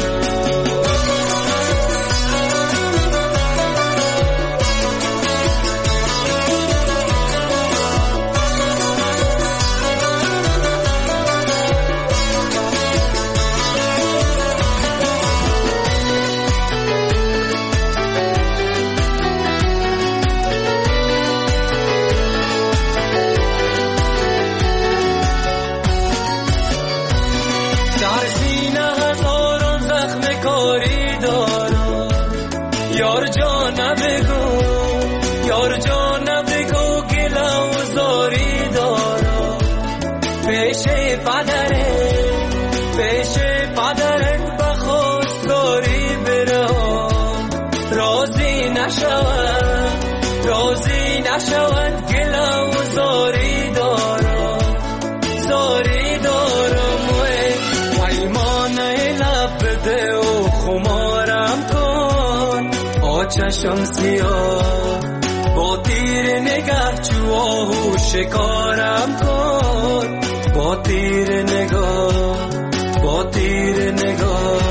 روزی نشود گلا و زاری دارم، زاری دارم و پیمانه لب بده و خمارم کن، آچشم سیاه با تیر نگاه چو آهو شکارم کن، با تیر نگاه با تیر نگاه.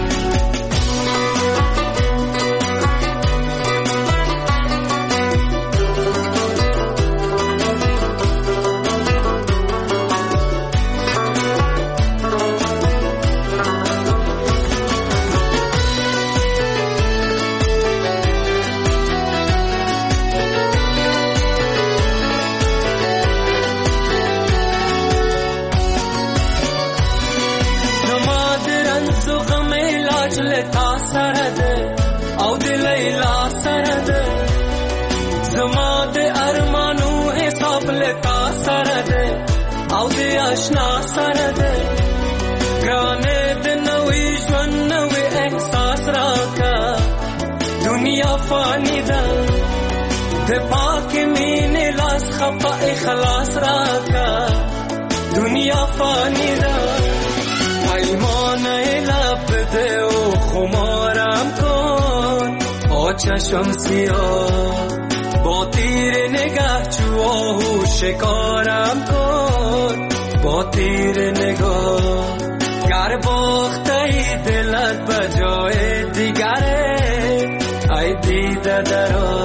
او دل ایلا سرده زما د ارمانو حساب لتا سرده او د آشنا سرده گرانه د نوی ژوند نوی احساس راکا دنیا فانی ده د پاک مینې لاس خفا اخلاص راکا دنیا فانی را پیمانه لب ده و خمارم کن آ چشم سیاه با تیر نگاه چو آهو شکارم کن با تیر نگاه گر باخته ای دلت بجای دیگره ای دیده درا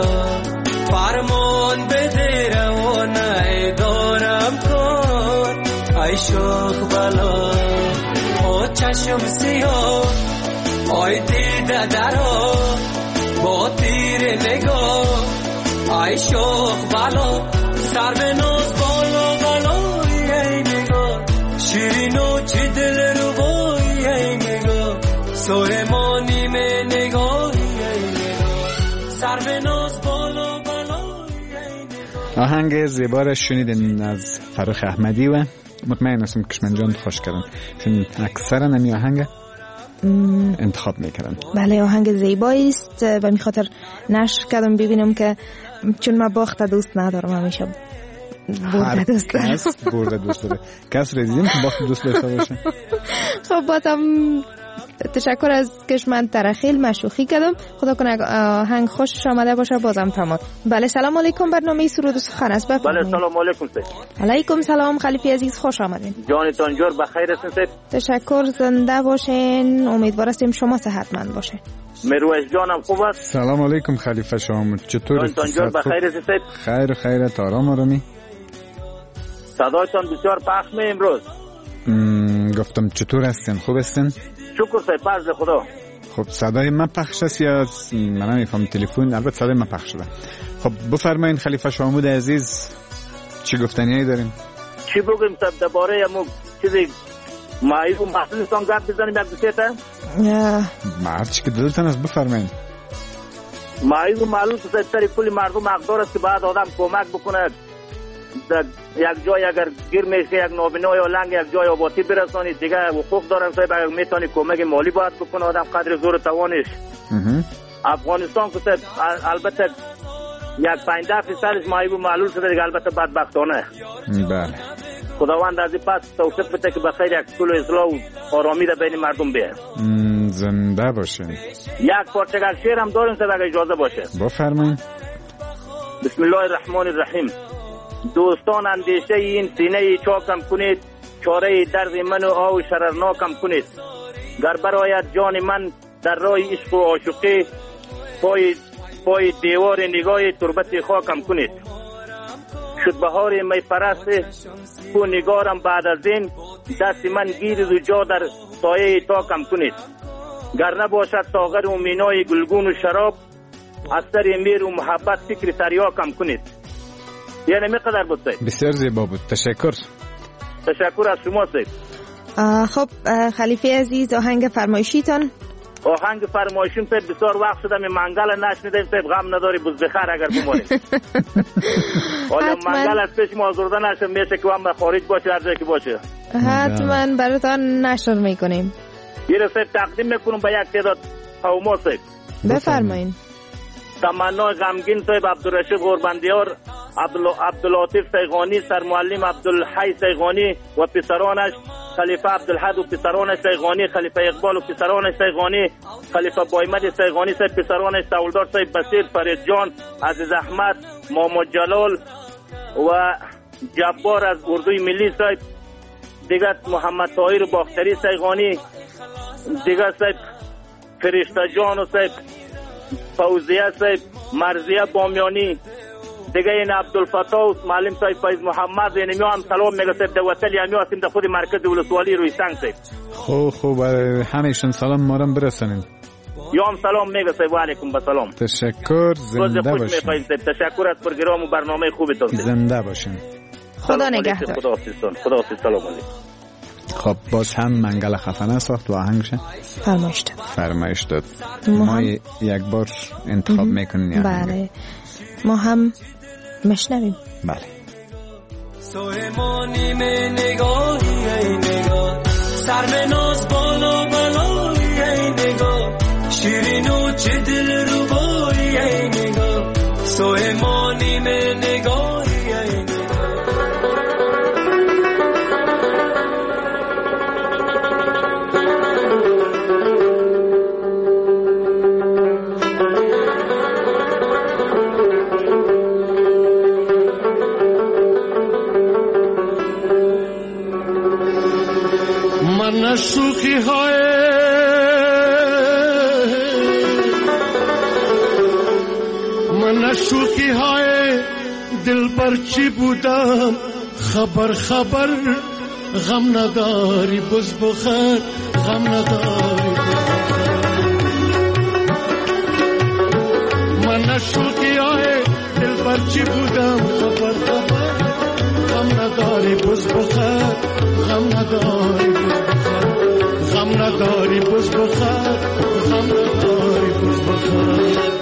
فرمان بده روانه دارم کن ای شوخ بلا آ چشم سیاه ای دیده درا با تیر نگاه ای شوخ بلا سر به ناز بالا بالا ای نگاه شیرین و چی دل رو بایی ای نگاه سلیمانی می نگاهی ای نگاه سر به ناز بالا بالا ای نگاه.
آهنگ زیبا را شنیدین از فرخ احمدی و مطمئن هستم کشمن جان خوش کردن چون اکثرا نمی آهنگ انتخاب میکردن.
بله آهنگ زیبایی است و می خاطر نشر کردم ببینم که چون من باخت دوست ندارم همیشه برده دوست دارم.
کس برده دوست داره. کس را دیدیم که باخت دوست داشته باشه.
خب بازم تشکر از کش من ترخیل مشوخی کردم. خدا کنه آهنگ خوشش آمده باشه بازم تمام. بله سلام علیکم برنامه سرود و سخن است.
بله سلام علیکم سید.
علیکم سلام خلیفی عزیز خوش آمدین.
جانتان جور بخیر هستین سید.
تشکر زنده باشین. امیدوار هستیم شما صحتمند باشین.
مرویش جانم خوب است.
سلام علیکم خلیفه شما چطور هستید؟
جانتان جور بخیر هستید سید.
خیر خیرت آرام آرامی.
صدایتان بسیار پخش می امروز.
گفتم چطور هستین خوب هستین؟
شکر سید فضل خدا.
خب صدای من پخش است یا من نمیفهم تلفن؟ البته صدای من پخش شده. خب بفرمایید خلیفه شامود عزیز چی گفتنی داریم؟
چی بگیم سب درباره امو چیزی مایو مسئولتان گپ بزنیم یک دو سه تا؟
مرد چی که دلتان است بفرمایید.
مایو معلوم سید سری کلی مردم مقدار است که بعد آدم کمک بکنه یک جای اگر گیر میشه یک نابینا یا لنگ یک جای آبادی برسانید دیگه حقوق دارن صاحب اگر میتونی کمک مالی باید بکنه آدم قدر زور توانش. افغانستان که البته یک پنجاه فیصدش مایو معلول شده دیگه البته بدبختانه.
بله
خداوند از این پس توفیق بده که بخیر یک کل اصلاح و آرامی را بین مردم بیه.
زنده باشین.
یک پارچگل شعر هم داریم صاحب اگر اجازه باشه.
بفرمایید.
بسم الله الرحمن الرحیم. دوستان اندیشه این سینه چاکم کنید چاره درد من و آو شررناکم کنید گر برایت جان من در راه عشق و عاشقی پای پای دیوار نگاه تربت خاکم کنید شد بهار می پرست کو نگارم بعد از این دست من گیر و جا در سایه تاکم کنید گر نباشد ساغر و مینای گلگون و شراب از سر میر و محبت فکر تریاکم کنید. یعنی مقدر بود سید.
بسیار زیبا بود. تشکر.
تشکر از شما سید.
خب خلیفه عزیز آهنگ فرمایشیتان؟
آهنگ فرمایشیم سید بسیار وقت شده می منگل نشنیدیم سید غم نداری بز بخیر اگر بمانیم. حالا منگل از پیش ما آزرده نشم میشه که هم خارج باشه هر جایی که باشه.
حتما براتان نشر میکنیم.
یه سید تقدیم میکنم به یک تعداد قوما سید.
بفرمایید.
تمنای غمگین صاحب عبدالرشید قربندیار عبداللطیف سیغانی سرمعلم عبدالحی سیغانی و پسرانش خلیفه عبدالحد و پسرانش سیغانی خلیفه اقبال و پسرانش سیغانی خلیفه بایمد سیغانی صاحب پسرانش سولدار صاحب بسیر فرید جان عزیز احمد محمد جلال و جبار از اردوی ملی صاحب دیگر محمد طاهر باختری سیغانی دیگر صاحب فرشته جان و صاحب فوزیه صاحب مرزیه بامیانی دیگه این عبدالفتاح معلم صاحب فیض محمد یعنی میام سلام میگه صاحب در وطن یمی هستیم در خود مرکز ولسوالی روی سنگ صاحب.
خوب خوب همیشون سلام مارم برسانین.
یام سلام میگه صاحب و علیکم بسلام.
تشکر زنده باشین.
تشکر از پروگرام و برنامه خوبتون.
زنده باشین.
خدا نگهدار.
خدا حافظ. خدا حافظ. سلام علیکم.
خب باز هم منگل خفنه ساخت و آهنگش
فرمایش داد
فرمایش داد ما یک بار انتخاب میکنیم.
بله ما هم مشنویم.
بله
سلیمانی می نگاهی ای نگاه سر به ناز بالا بلایی ای نگاه شیرین و چه دل رو بایی ای نگاه سلیمانی می نگاهی ای نگاه
من شوخی های من شوخی های دل برچی بودم خبر خبر غم نداری بز بخیر غم نداری من شوخی های دل برچی بودم خبر خبر غم نداری بز بخیر غم نداری غم نداری بز بخیر غم نداری بز بخیر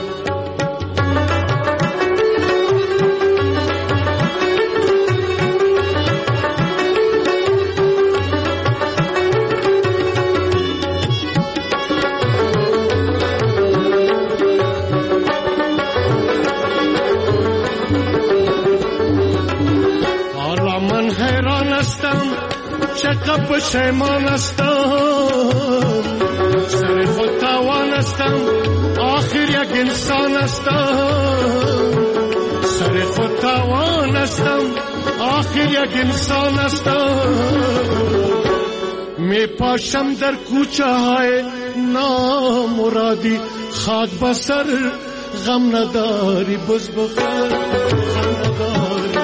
چقدر پشیمان هستم سر خود توان هستم آخر یک انسان هستم سر خود توان هستم آخر یک انسان هستم می پاشم در کوچه های نامرادی خاک بسر غم نداری بز بخیر غم نداری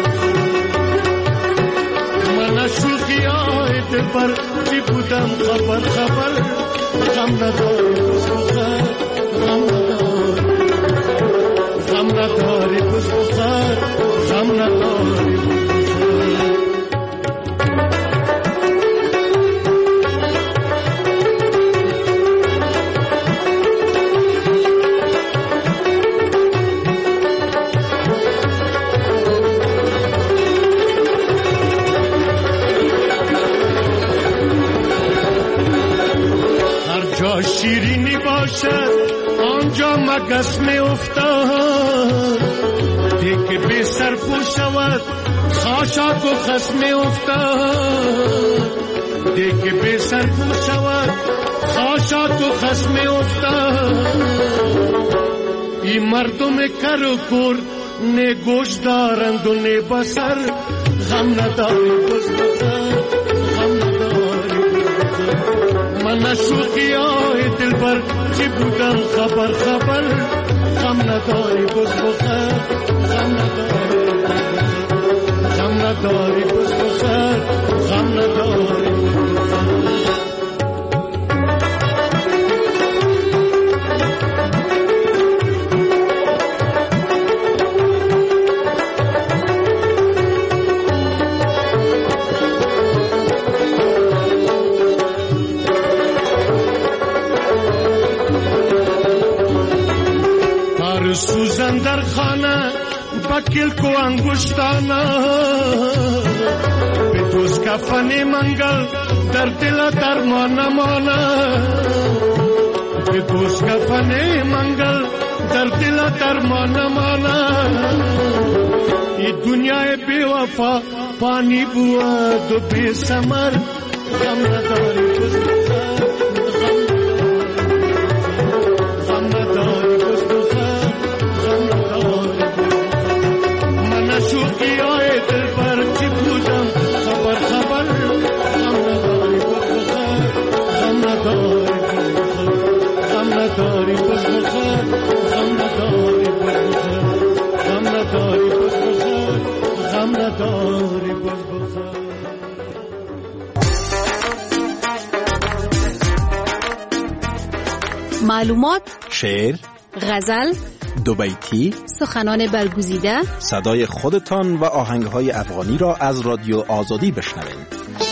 من شوخی های دل پر چی بودم خبر خبر غم نداری بز بخیر غم نداری غم نداری بز بخیر غم نداری شیرینی باشد آنجا مگس می افتاد دیگه بی سر پو شود خاشاک و خس می افتاد دیگه بی سر پو شود خاشاک و خس می افتاد این مردم کر و کور نه گوش دارند و نه بسر غم نداری بز بسر غم نداری من شوخی های دل بر چی بودم خبر خبر غم نداری بز بخیر غم نداری غم نداری بز بخیر غم نداری سوزن در خانه بکل کو انگشتانه به دوز کفن منگل در دل درمان نمانه به دوز کفن منگل در دل درمان نمانه ای دنیای بی وفا پانی بود و بی سمر غم نداری بز بخیر غم نداری بز بخیر شوخی های دل پر چی بودم خبر خبر غم نداری بز بخیر غم نداری غم نداری بز بخیر غم نداری بز بخیر غم نداری بز بخیر غم نداری بز بخیر
معلومات
شعر
غزل
دو بیتی
سخنان برگزیده
صدای خودتان و آهنگهای افغانی را از رادیو آزادی بشنوید.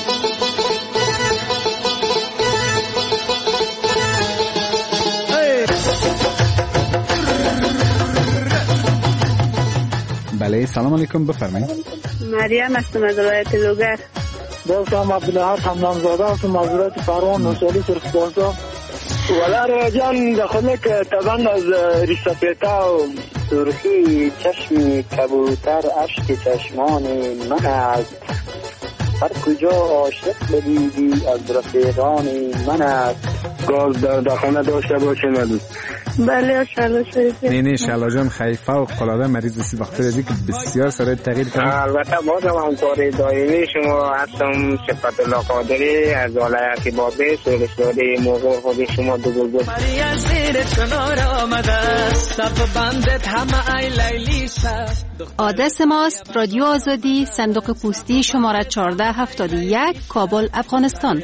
بله سلام علیکم بفرمایید.
مریم هستم از ولایت لوگر.
دوستم عبدالحق حمامزاده هستم از ولایت فروان نوشالی سرخپاسا. ولی جان داخل که طبعا از ریسپیتا و سرخی چشم کبوتر اشک چشمان من است هر کجا عاشق بدیدی از رفیقان من است گاز در داخل داشته باشه ندید
بله شلا شریف.
نه نه شلا جان خیلی فوق العاده مریض سی وقت دیدی که بسیار سرای تغییر کرد.
البته بازم همکاری دائمی شما هستم صفت الله قادری از ولایت بابل سولسواری موقع خود شما دو گل
آدرس ماست رادیو آزادی صندوق پستی شماره چهارده هفتاد و یک کابل افغانستان.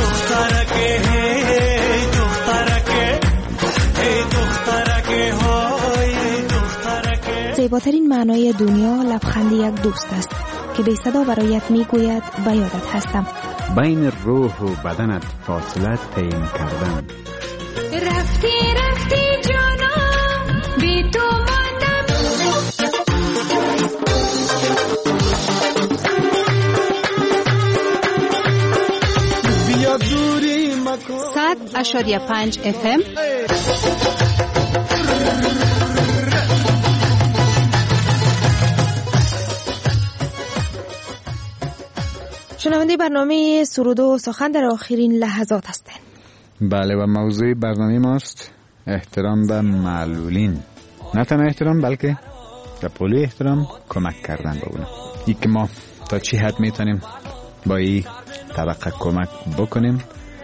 زیباترین معنای دنیا لبخند یک دوست است که بی صدا برایت میگوید به یادت هستم.
بین روح و بدنت فاصله تعیین کردن.
رفتی رفتی جانم بی تو ماندم.
بیا دوری مکن.
صد اشاریه پنج اف ام.
شنونده برنامه سرود و سخن در آخرین لحظات هستند.
بله و موضوع برنامه ماست احترام به معلولین. نه تنها احترام بلکه به پولی احترام کمک کردن به اونا. ای که ما تا چی حد میتونیم با این طبقه کمک بکنیم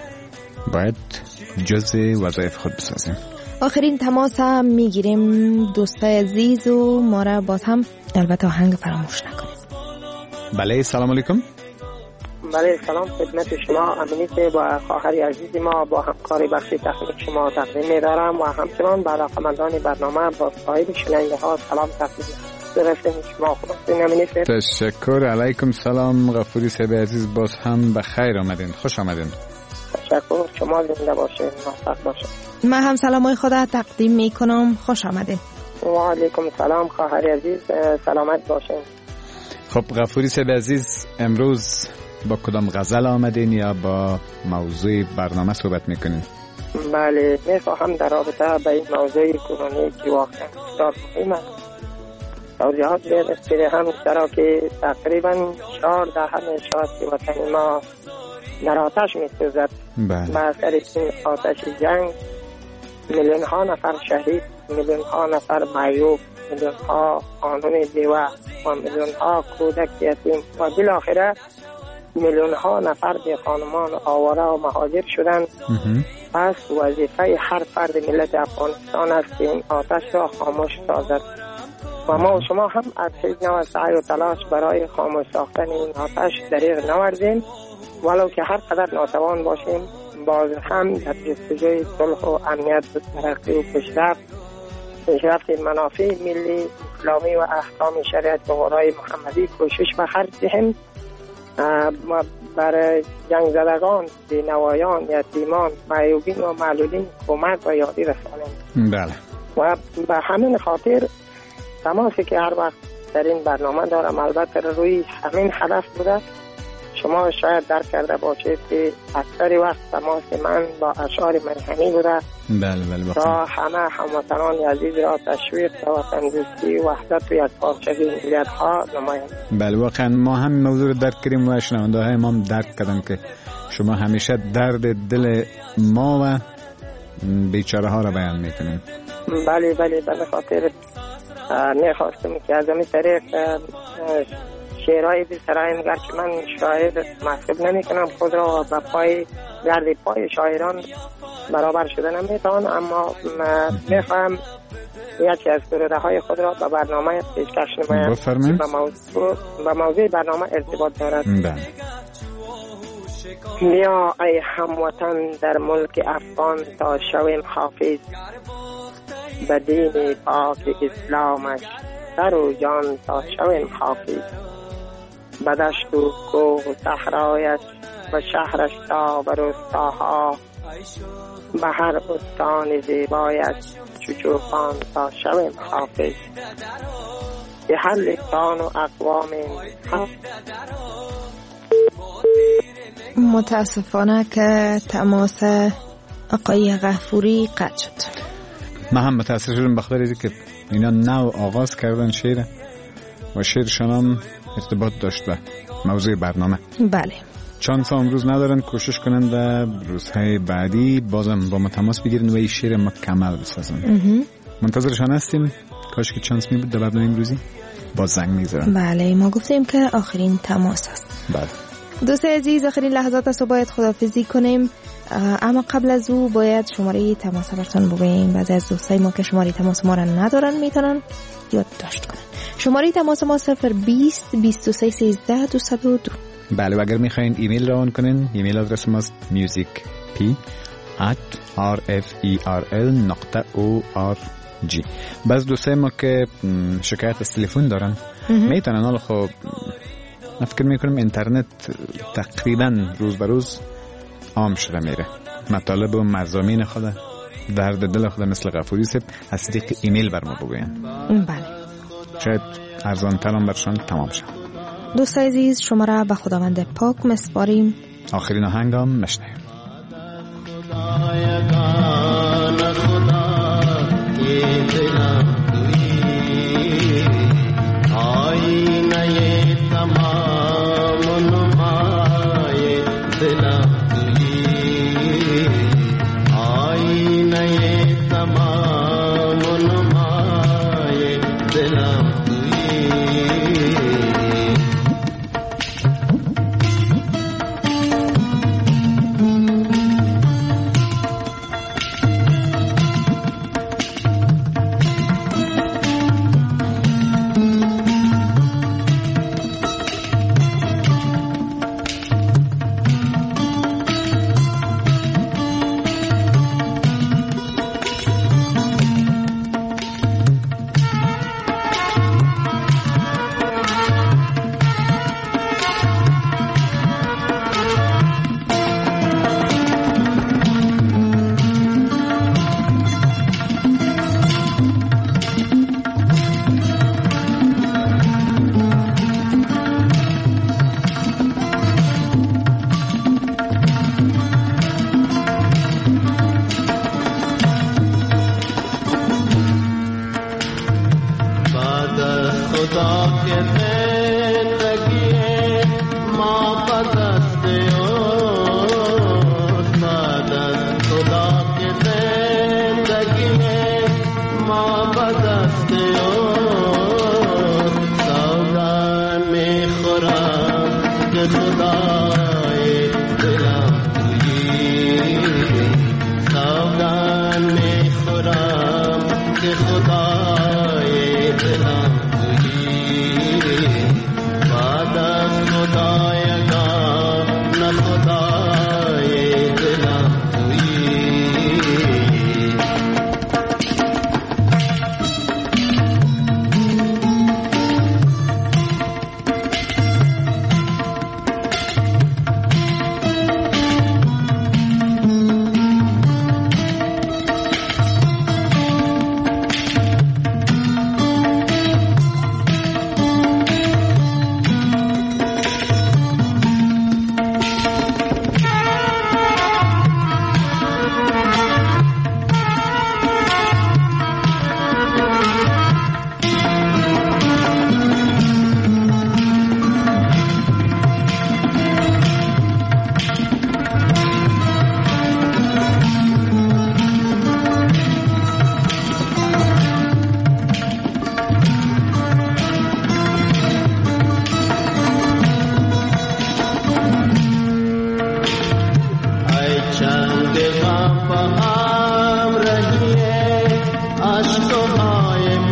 باید جزء وظایف خود بسازیم.
آخرین تماس هم میگیریم دوستای عزیز و ما را باز هم البته آهنگ فراموش نکنیم.
بله سلام علیکم.
بله سلام خدمت شما. امینی که با خواهری عزیز ما با همکاری بخش تکنیک شما تقدیم می‌دارم و همچنان با علاقه‌مندان برنامه با صاحب شنونده ها سلام تقدیم می‌کنم. شما خوبین امینی؟
تشکر. علیکم سلام غفوری صاحب عزیز، باز هم به خیر آمدین، خوش آمدین.
تشکر. شما زنده باشید، موفق باشید.
من هم سلامای خدا تقدیم می‌کنم، خوش آمدین.
و علیکم سلام خواهری عزیز، سلامت باشین.
خب غفوری صاحب عزیز امروز با کدام غزل آمدین یا با موضوع برنامه صحبت میکنین؟
بله میخواهم در رابطه با این موضوع کنونی که واقعا بسیار مهم است توضیحات بدهم چرا که تقریبا چهار دهه میشود که وطن ما در آتش میسوزد. به اثر این آتش جنگ میلیون ها نفر شهید، میلیون ها نفر معیوب، میلیون ها خانم بیوه و میلیون ها کودک یتیم و بالاخره میلیون ها نفر به خانمان آواره و مهاجر شدند. پس وظیفه هر فرد ملت افغانستان است که این آتش را خاموش سازد و ما و شما هم از هیچ نوع سعی و تلاش برای خاموش ساختن این آتش دریغ نوردیم، ولو که هر قدر ناتوان باشیم باز هم در جستجوی صلح و امنیت و ترقی و پیشرفت پیشرفت منافع ملی اسلامی و احکام شریعت و قرآن محمدی کوشش به خرج دهیم و برای جنگ زدگان، بینوایان، یتیمان، معیوبین و معلولین کمک و یادی رسانیم.
بله.
و به همین خاطر تماسی که هر وقت در این برنامه دارم البته روی همین هدف بوده. شما شاید درک کرده باشید که اکثر وقت تماس من با اشعار میهنی بوده.
بله بله.
تا همه هموطنان عزیز را تشویق و وطن دوستی، وحدت و یکپارچگی ملیت ها نمایند.
بله واقعا ما هم موضوع رو درک کردیم و شنونده های ما هم درک کردن که شما همیشه درد دل ما و بیچاره ها را بیان میکنین.
بله بله به خاطر میخواستم که از همین طریق شعرهای بی‌سرایم گرچه من شاعر محسوب نمی کنم خود را به پای گرد پای شاعران برابر شده نمیتوان، اما میخواهم یکی از سروده های خود را به برنامه پیشکش نمایم.
بفرمایید.
به موضوع به موضوع برنامه ارتباط دارد. بیا ای هموطن در ملک افغان تا شویم حافظ به دین پاک اسلامش سر و جان تا شویم حافظ به دشت و کوه و صحرایش و شهرش تا و روستاها به هر بستان زیبایش چوچوپان تا شویم حافظ به هر لسان و اقوام.
متاسفانه که تماس آقای غفوری قطع شد.
من هم متاسف شدم بخاطر اینکه که اینا نو آغاز کردن شعر و شعرشان هم ارتباط داشت به موضوع برنامه.
بله.
چانس امروز ندارن کوشش کنن و روزهای بعدی بازم با ما تماس بگیرن و این شعر مکمل بسازن. منتظرشان هستیم. کاش که چانس می بود در برنامه امروزی با زنگ میذارن.
بله ما گفتیم که آخرین تماس است.
بله
دوست عزیز آخرین لحظات است و باید خداحافظی کنیم، اما قبل از او باید شماره تماس براتون بگوییم. بعضی از دوستای ما که شماره تماس ما را ندارن میتونن یادداشت کنن. شماره تماس ما صفر بیست بیست و سه سیزده دویست و دو.
بله و اگر میخواین ایمیل روان کنین ایمیل آدرس ماست music p at r f e r l نقطه o r g. بعض دوستای ما که شکایت از تلفن دارن میتونن، حالا خب من فکر میکنم اینترنت تقریبا روز به روز عام شده میره، مطالب و مضامین خود درد دل خود مثل غفوری صاحب از طریق ایمیل بر ما بگوین.
بله
شاید ارزان ترم برشان تمام شد.
دوست عزیز شما را به خداوند پاک مسپاریم.
آخرین آهنگ هم مشنویم.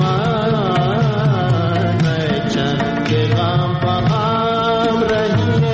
غم به هم رهیه